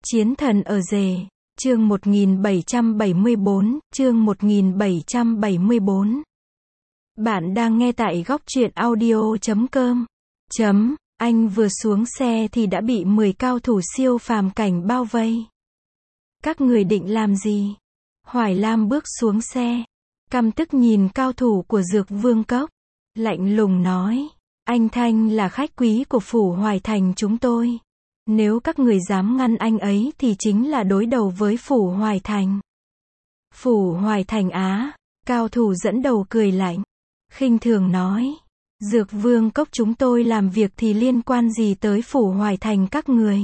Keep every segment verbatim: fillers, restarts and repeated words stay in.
Chiến thần ở rể, chương một nghìn bảy trăm bảy mươi bốn, chương một nghìn bảy trăm bảy mươi bốn. Bạn đang nghe tại góc truyện audio chấm com. Chấm, anh vừa xuống xe thì đã bị mười cao thủ siêu phàm cảnh bao vây. Các người định làm gì? Hoài Lam bước xuống xe, căm tức nhìn cao thủ của Dược Vương Cốc, lạnh lùng nói, anh Thanh là khách quý của phủ Hoài Thành chúng tôi. Nếu các người dám ngăn anh ấy thì chính là đối đầu với phủ Hoài Thành. Phủ Hoài Thành á, cao thủ dẫn đầu cười lạnh, khinh thường nói, Dược Vương Cốc chúng tôi làm việc thì liên quan gì tới phủ Hoài Thành các người.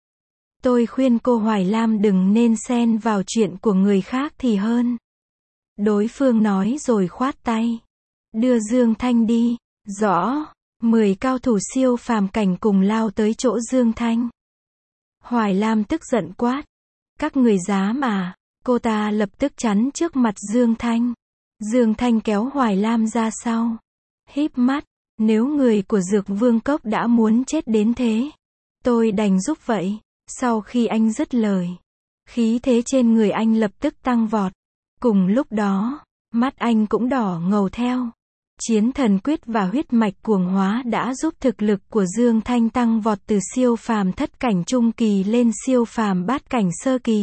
Tôi khuyên cô Hoài Lam đừng nên xen vào chuyện của người khác thì hơn. Đối phương nói rồi khoát tay, đưa Dương Thanh đi. Rõ. Mười cao thủ siêu phàm cảnh cùng lao tới chỗ Dương Thanh. Hoài Lam tức giận quát, các người dám à? Cô ta lập tức chắn trước mặt Dương Thanh. Dương Thanh kéo Hoài Lam ra sau, híp mắt, nếu người của Dược Vương Cốc đã muốn chết đến thế, tôi đành giúp vậy. Sau khi anh dứt lời, khí thế trên người anh lập tức tăng vọt. Cùng lúc đó, mắt anh cũng đỏ ngầu theo. Chiến thần quyết và huyết mạch cuồng hóa đã giúp thực lực của Dương Thanh tăng vọt từ siêu phàm thất cảnh trung kỳ lên siêu phàm bát cảnh sơ kỳ.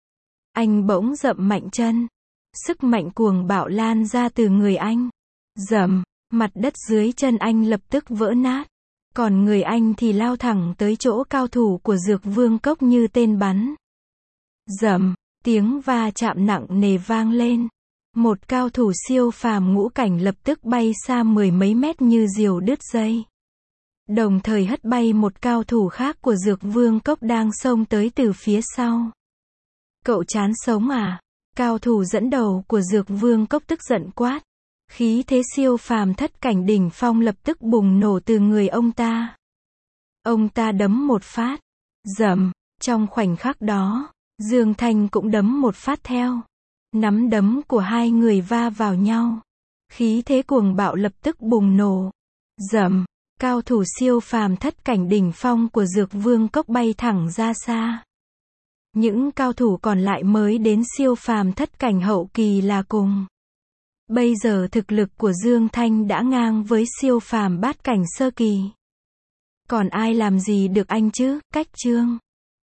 Anh bỗng dậm mạnh chân, sức mạnh cuồng bạo lan ra từ người anh. Dầm, mặt đất dưới chân anh lập tức vỡ nát, còn người anh thì lao thẳng tới chỗ cao thủ của Dược Vương Cốc như tên bắn. Dầm, tiếng va chạm nặng nề vang lên. Một cao thủ siêu phàm ngũ cảnh lập tức bay xa mười mấy mét như diều đứt dây. Đồng thời hất bay một cao thủ khác của Dược Vương Cốc đang xông tới từ phía sau. Cậu chán sống à? Cao thủ dẫn đầu của Dược Vương Cốc tức giận quát. Khí thế siêu phàm thất cảnh đỉnh phong lập tức bùng nổ từ người ông ta. Ông ta đấm một phát. Dầm, trong khoảnh khắc đó, Dương Thanh cũng đấm một phát theo. Nắm đấm của hai người va vào nhau. Khí thế cuồng bạo lập tức bùng nổ. Dầm, cao thủ siêu phàm thất cảnh đỉnh phong của Dược Vương Cốc bay thẳng ra xa. Những cao thủ còn lại mới đến siêu phàm thất cảnh hậu kỳ là cùng. Bây giờ thực lực của Dương Thanh đã ngang với siêu phàm bát cảnh sơ kỳ. Còn ai làm gì được anh chứ? Cách chương.